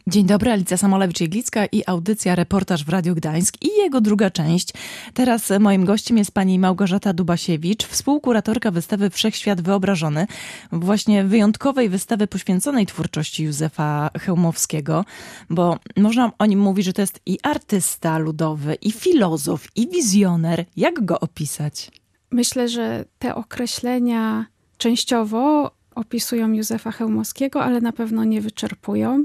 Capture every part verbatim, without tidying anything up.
Dzień dobry, Alicja Samolewicz-Jeglicka i audycja Reportaż w Radiu Gdańsk i jego druga część. Teraz moim gościem jest pani Małgorzata Dubasiewicz, współkuratorka wystawy Wszechświat Wyobrażony, właśnie wyjątkowej wystawy poświęconej twórczości Józefa Chełmowskiego, bo można o nim mówić, że to jest i artysta ludowy, i filozof, i wizjoner. Jak go opisać? Myślę, że te określenia częściowo opisują Józefa Chełmowskiego, ale na pewno nie wyczerpują.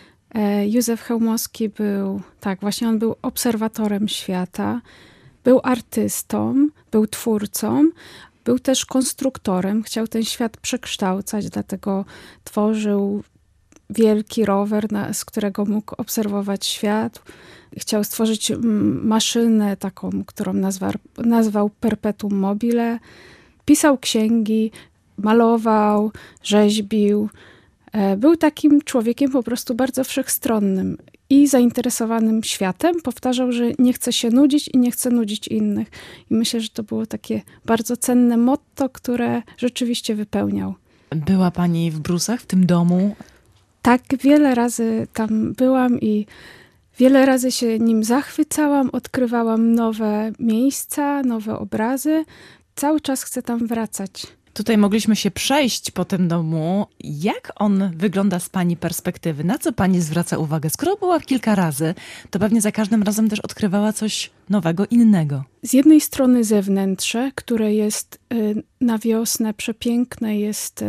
Józef Chełmowski był, tak, właśnie on był obserwatorem świata, był artystą, był twórcą, był też konstruktorem, chciał ten świat przekształcać, dlatego tworzył wielki rower, na, z którego mógł obserwować świat. Chciał stworzyć maszynę taką, którą nazwał, nazwał Perpetuum mobile. Pisał księgi, malował, rzeźbił. Był takim człowiekiem po prostu bardzo wszechstronnym i zainteresowanym światem. Powtarzał, że nie chce się nudzić i nie chce nudzić innych. I myślę, że to było takie bardzo cenne motto, które rzeczywiście wypełniał. Była pani w Brusach, w tym domu? Tak, wiele razy tam byłam i wiele razy się nim zachwycałam, odkrywałam nowe miejsca, nowe obrazy. Cały czas chcę tam wracać. Tutaj mogliśmy się przejść po tym domu. Jak on wygląda z pani perspektywy? Na co pani zwraca uwagę? Skoro była kilka razy, to pewnie za każdym razem też odkrywała coś nowego, innego. Z jednej strony zewnętrze, które jest na wiosnę przepiękne, jest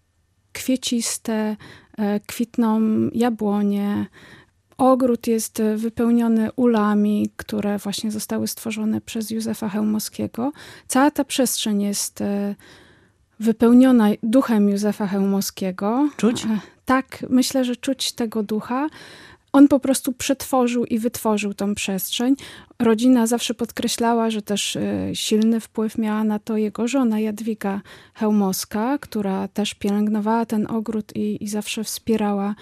kwieciste, kwitną jabłonie. Ogród jest wypełniony ulami, które właśnie zostały stworzone przez Józefa Chełmowskiego. Cała ta przestrzeń jest wypełniona duchem Józefa Chełmowskiego. Czuć? Tak, myślę, że czuć tego ducha. On po prostu przetworzył i wytworzył tą przestrzeń. Rodzina zawsze podkreślała, że też silny wpływ miała na to jego żona Jadwiga Chełmowska, która też pielęgnowała ten ogród i, i zawsze wspierała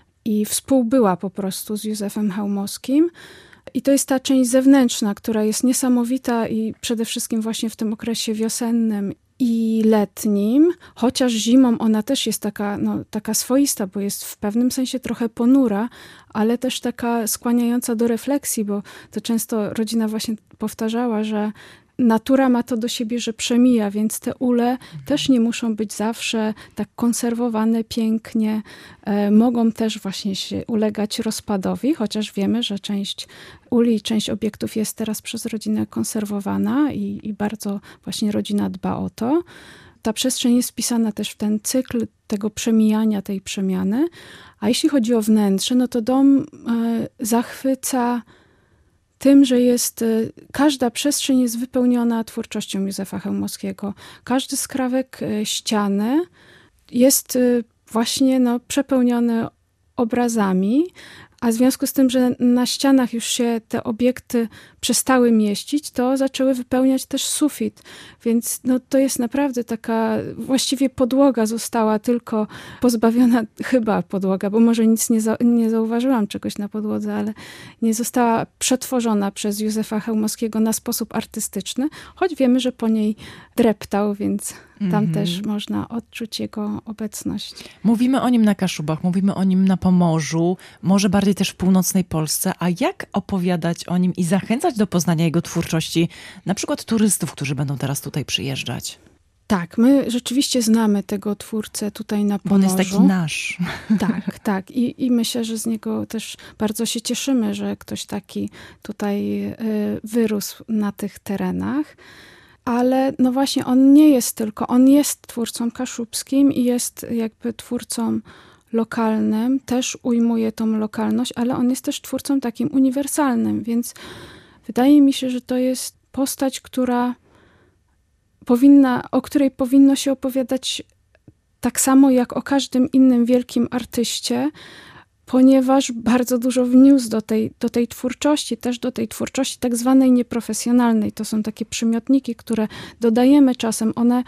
i współbyła po prostu z Józefem Chełmowskim. I to jest ta część zewnętrzna, która jest niesamowita i przede wszystkim właśnie w tym okresie wiosennym i letnim, chociaż zimą ona też jest taka, no, taka swoista, bo jest w pewnym sensie trochę ponura, ale też taka skłaniająca do refleksji, bo to często rodzina właśnie powtarzała, że natura ma to do siebie, że przemija, więc te ule mhm. też nie muszą być zawsze tak konserwowane pięknie. E, mogą też właśnie się ulegać rozpadowi, chociaż wiemy, że część uli, część obiektów jest teraz przez rodzinę konserwowana i, i bardzo właśnie rodzina dba o to. Ta przestrzeń jest wpisana też w ten cykl tego przemijania, tej przemiany. A jeśli chodzi o wnętrze, no to dom e, zachwyca tym, że jest, każda przestrzeń jest wypełniona twórczością Józefa Chełmowskiego. Każdy skrawek ściany jest właśnie no, przepełniony obrazami, a w związku z tym, że na ścianach już się te obiekty przestały mieścić, to zaczęły wypełniać też sufit. Więc no, to jest naprawdę taka, właściwie podłoga została tylko pozbawiona, chyba podłoga, bo może nic nie, za, nie zauważyłam czegoś na podłodze, ale nie została przetworzona przez Józefa Chełmowskiego na sposób artystyczny, choć wiemy, że po niej dreptał, więc tam mm-hmm. też można odczuć jego obecność. Mówimy o nim na Kaszubach, mówimy o nim na Pomorzu, może bardziej też w północnej Polsce. A jak opowiadać o nim i zachęcać do poznania jego twórczości, na przykład turystów, którzy będą teraz tutaj przyjeżdżać? Tak, my rzeczywiście znamy tego twórcę tutaj na Pomorzu. Bo on jest taki nasz. Tak, tak. I, i myślę, że z niego też bardzo się cieszymy, że ktoś taki tutaj y, wyrósł na tych terenach. Ale no właśnie on nie jest tylko, on jest twórcą kaszubskim i jest jakby twórcą lokalnym, też ujmuje tą lokalność, ale on jest też twórcą takim uniwersalnym, więc wydaje mi się, że to jest postać, która powinna, o której powinno się opowiadać tak samo jak o każdym innym wielkim artyście, ponieważ bardzo dużo wniósł do tej, do tej twórczości, też do tej twórczości tak zwanej nieprofesjonalnej. To są takie przymiotniki, które dodajemy czasem. One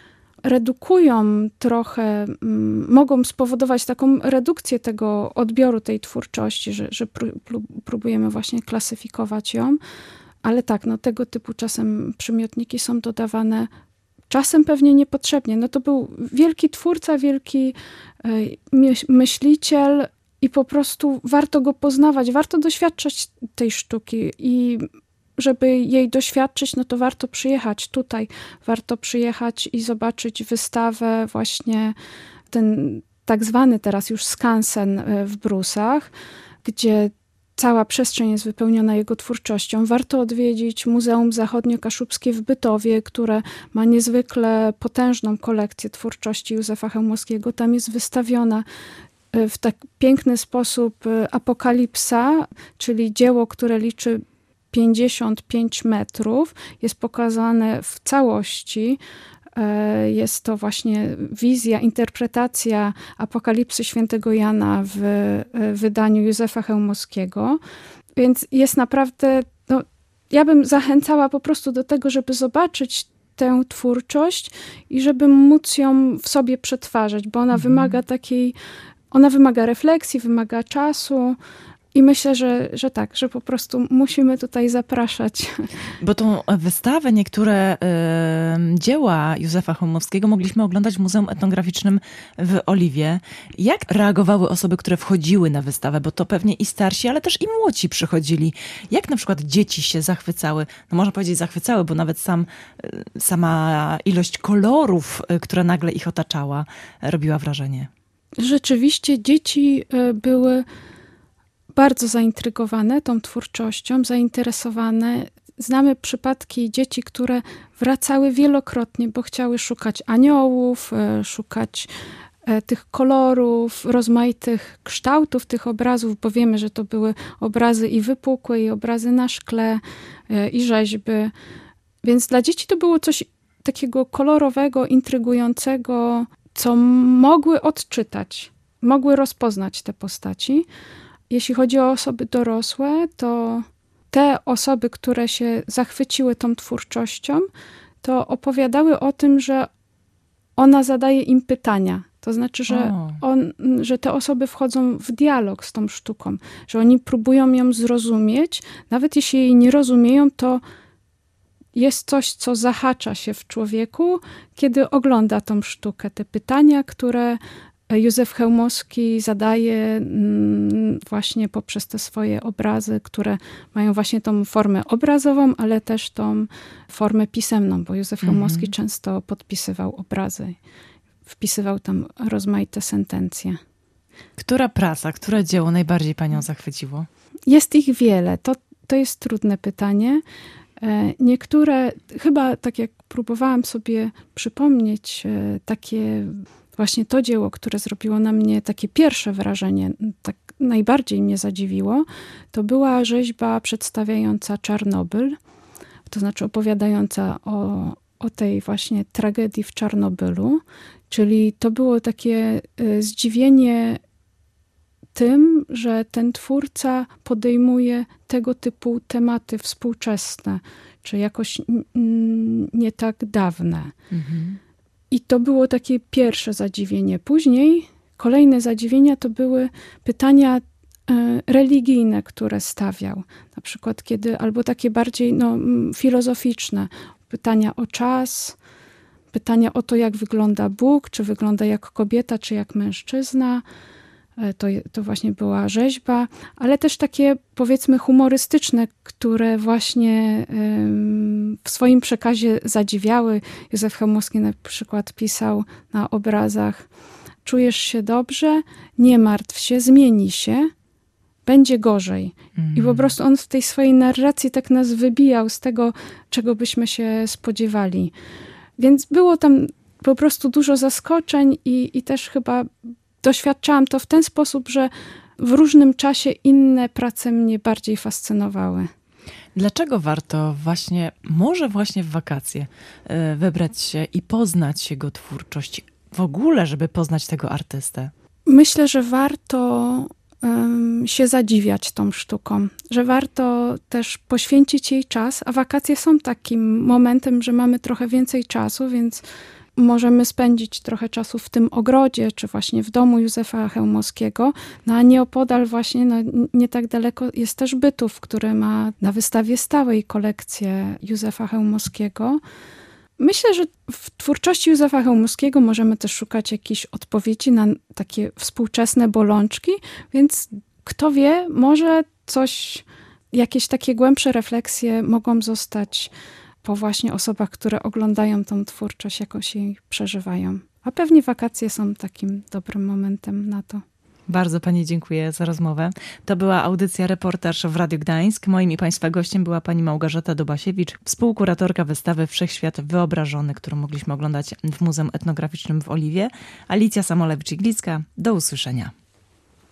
redukują trochę, m, mogą spowodować taką redukcję tego odbioru tej twórczości, że, że pró- próbujemy właśnie klasyfikować ją. Ale tak, no tego typu czasem przymiotniki są dodawane czasem pewnie niepotrzebnie. No to był wielki twórca, wielki y, myśliciel i po prostu warto go poznawać, warto doświadczać tej sztuki i żeby jej doświadczyć, no to warto przyjechać tutaj, warto przyjechać i zobaczyć wystawę właśnie, ten tak zwany teraz już skansen w Brusach, gdzie cała przestrzeń jest wypełniona jego twórczością. Warto odwiedzić Muzeum Zachodnio-Kaszubskie w Bytowie, które ma niezwykle potężną kolekcję twórczości Józefa Chełmowskiego. Tam jest wystawiona w tak piękny sposób Apokalipsa, czyli dzieło, które liczy pięćdziesiąt pięć metrów. Jest pokazane w całości. Jest to właśnie wizja, interpretacja Apokalipsy Świętego Jana w wydaniu Józefa Chełmowskiego. Więc jest naprawdę, no, ja bym zachęcała po prostu do tego, żeby zobaczyć tę twórczość i żeby móc ją w sobie przetwarzać, bo ona mhm. wymaga takiej, ona wymaga refleksji, wymaga czasu. I myślę, że, że tak, że po prostu musimy tutaj zapraszać. Bo tą wystawę, niektóre y, dzieła Józefa Chełmowskiego mogliśmy oglądać w Muzeum Etnograficznym w Oliwie. Jak reagowały osoby, które wchodziły na wystawę? Bo to pewnie i starsi, ale też i młodzi przychodzili. Jak na przykład dzieci się zachwycały? No można powiedzieć zachwycały, bo nawet sam, sama ilość kolorów, która nagle ich otaczała, robiła wrażenie. Rzeczywiście dzieci były bardzo zaintrygowane tą twórczością, zainteresowane. Znamy przypadki dzieci, które wracały wielokrotnie, bo chciały szukać aniołów, szukać tych kolorów, rozmaitych kształtów tych obrazów, bo wiemy, że to były obrazy i wypukłe, i obrazy na szkle, i rzeźby. Więc dla dzieci to było coś takiego kolorowego, intrygującego, co mogły odczytać, mogły rozpoznać te postaci. Jeśli chodzi o osoby dorosłe, to te osoby, które się zachwyciły tą twórczością, to opowiadały o tym, że ona zadaje im pytania. To znaczy, że, on, że te osoby wchodzą w dialog z tą sztuką, że oni próbują ją zrozumieć. Nawet jeśli jej nie rozumieją, to jest coś, co zahacza się w człowieku, kiedy ogląda tą sztukę. Te pytania, które Józef Chełmowski zadaje właśnie poprzez te swoje obrazy, które mają właśnie tą formę obrazową, ale też tą formę pisemną, bo Józef Chełmowski mm-hmm. często podpisywał obrazy, wpisywał tam rozmaite sentencje. Która praca, które dzieło najbardziej panią zachwyciło? Jest ich wiele. To, to jest trudne pytanie. Niektóre, chyba tak jak próbowałam sobie przypomnieć, takie właśnie to dzieło, które zrobiło na mnie takie pierwsze wrażenie, tak najbardziej mnie zadziwiło, to była rzeźba przedstawiająca Czarnobyl, to znaczy opowiadająca o, o tej właśnie tragedii w Czarnobylu, czyli to było takie zdziwienie tym, że ten twórca podejmuje tego typu tematy współczesne, czy jakoś nie tak dawne. Mhm. I to było takie pierwsze zadziwienie. Później kolejne zadziwienia to były pytania religijne, które stawiał. Na przykład kiedy, albo takie bardziej no, filozoficzne. Pytania o czas, pytania o to, jak wygląda Bóg, czy wygląda jak kobieta, czy jak mężczyzna. To, to właśnie była rzeźba, ale też takie powiedzmy humorystyczne, które właśnie w swoim przekazie zadziwiały. Józef Chełmowski na przykład pisał na obrazach: czujesz się dobrze, nie martw się, zmieni się, będzie gorzej. Mm. I po prostu on w tej swojej narracji tak nas wybijał z tego, czego byśmy się spodziewali. Więc było tam po prostu dużo zaskoczeń i, i też chyba doświadczałam to w ten sposób, że w różnym czasie inne prace mnie bardziej fascynowały. Dlaczego warto właśnie, może właśnie w wakacje, wybrać się i poznać jego twórczość? W ogóle, żeby poznać tego artystę? Myślę, że warto um, się zadziwiać tą sztuką, że warto też poświęcić jej czas, a wakacje są takim momentem, że mamy trochę więcej czasu, więc możemy spędzić trochę czasu w tym ogrodzie, czy właśnie w domu Józefa Chełmowskiego, no a nieopodal właśnie, no, nie tak daleko jest też Bytów, który ma na wystawie stałej kolekcję Józefa Chełmowskiego. Myślę, że w twórczości Józefa Chełmowskiego możemy też szukać jakichś odpowiedzi na takie współczesne bolączki, więc kto wie, może coś, jakieś takie głębsze refleksje mogą zostać po właśnie osobach, które oglądają tą twórczość, jakoś jej przeżywają. A pewnie wakacje są takim dobrym momentem na to. Bardzo pani dziękuję za rozmowę. To była audycja Reportaż w Radiu Gdańsk. Moim i państwa gościem była pani Małgorzata Dubasiewicz, współkuratorka wystawy Wszechświat Wyobrażony, którą mogliśmy oglądać w Muzeum Etnograficznym w Oliwie. Alicja Samolewicz-Iglicka. Do usłyszenia.